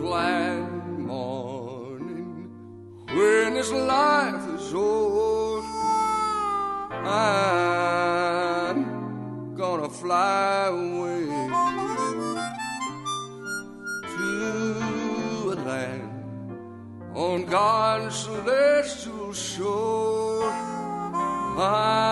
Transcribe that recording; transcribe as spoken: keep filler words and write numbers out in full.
glad morning when this life is over. I'm gonna fly away to a land on God's celestial shore. I